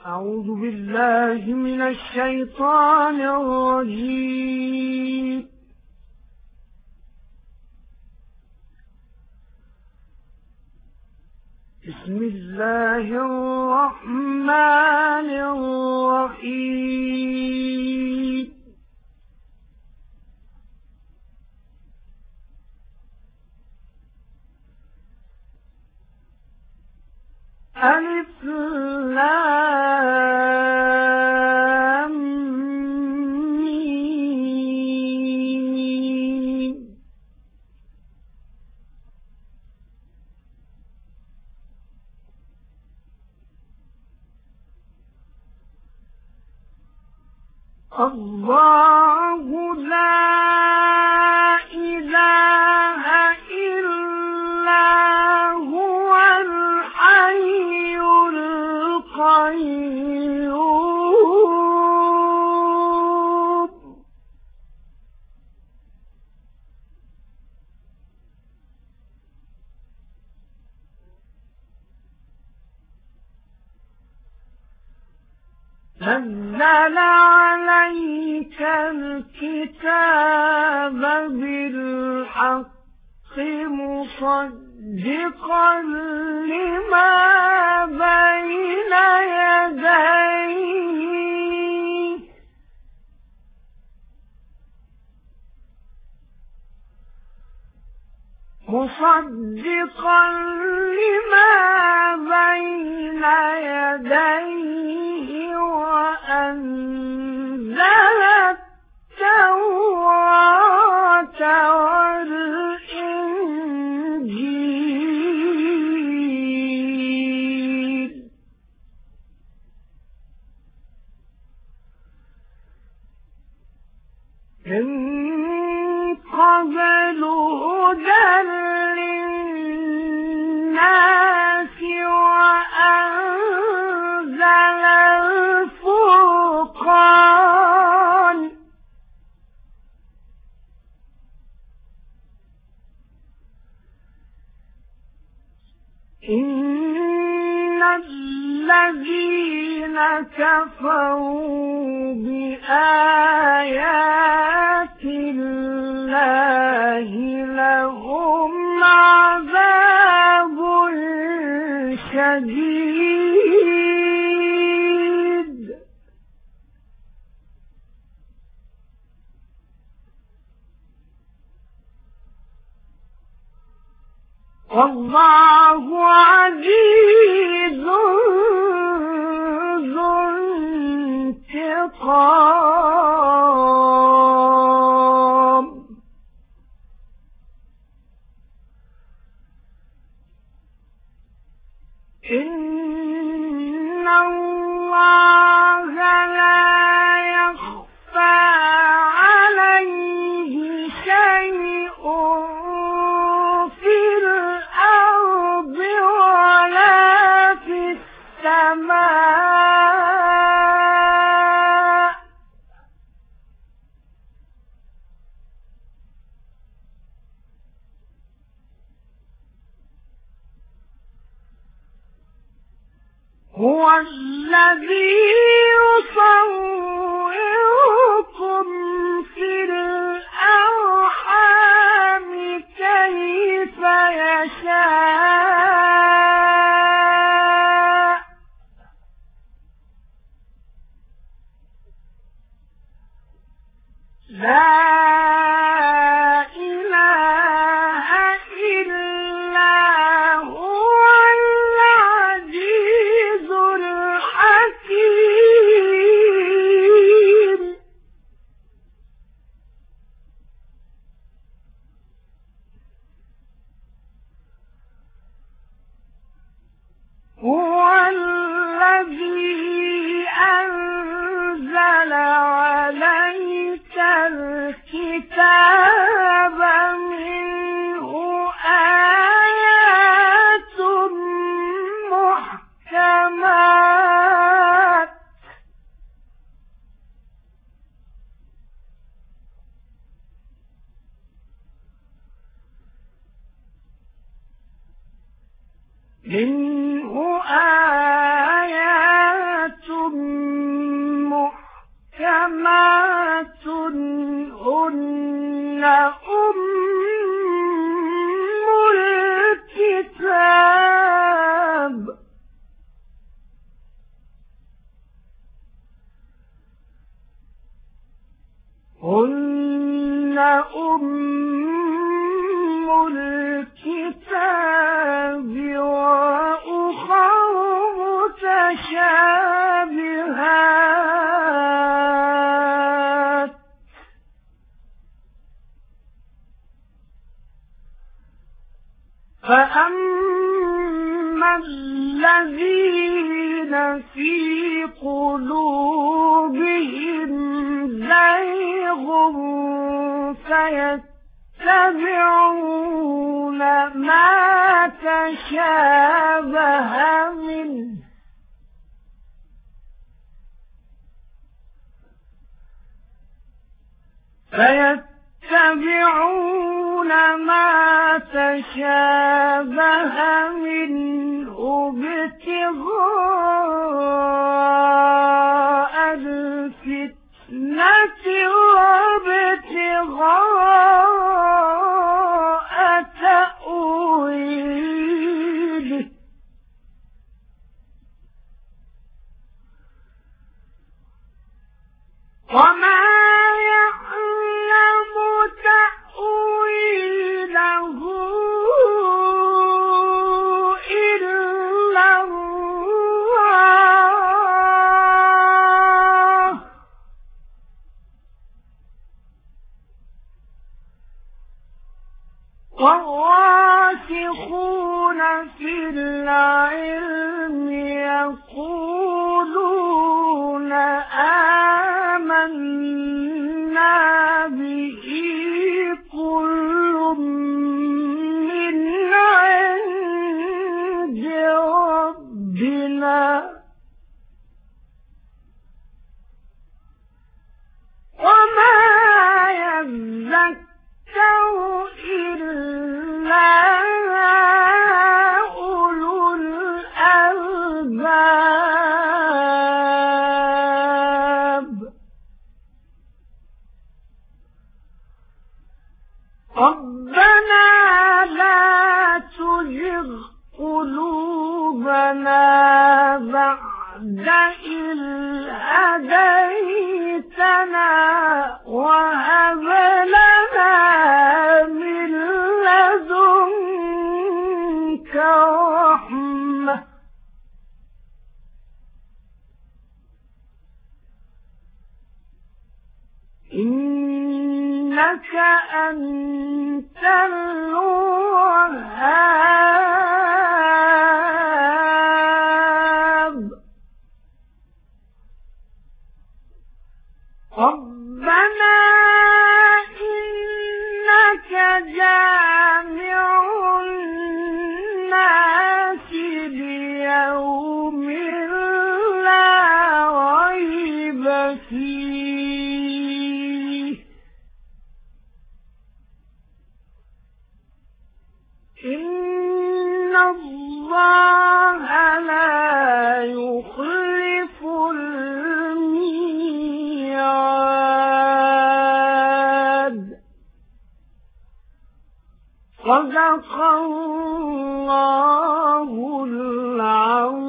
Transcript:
أعوذ بالله من الشيطان الرجيم. بسم الله الرحمن الرحيم. ألف لام ميم. الله لا إله إلا هو الحي القيوم. نزل عليك الكتاب بالحق مصدقا لما بين يديه وأنزل التوراة والإنجيل. من قبل هدى للناس وأنزل الفرقان. إن الذين كفروا بآيات الله لهم عذاب شديد. والله عزيز ذو انتقام. إن الله لا يخفى عليه شيء في الأرض ولا في السماء. هو الذي يصوركم في الأرحام كيف يشاء. لا إله إلا هو العزيز الحكيم. هو الذي أنزل عليك هن أم الكتاب هن أم الكتاب وأخر متشابهات فأما الذين في قلوبهم زيغ فيتبعون ما تشابه منه ابتغاء الفتنة وابتغاء تأويله وما يعلم تأويله إلا الله والراسخون في العلم يقولون آمنا به كل من عند ربنا وما يذكر إلا أولو الألباب ربنا لا تزغ قلوبنا بعد إذ هديتنا وهب لنا من لدنك رحمة إنك أنت الوهاب ربنا إنك جامع الناس ليوم لا ريب فيه إن الله لا يخلف الميعاد صدق الله العظيم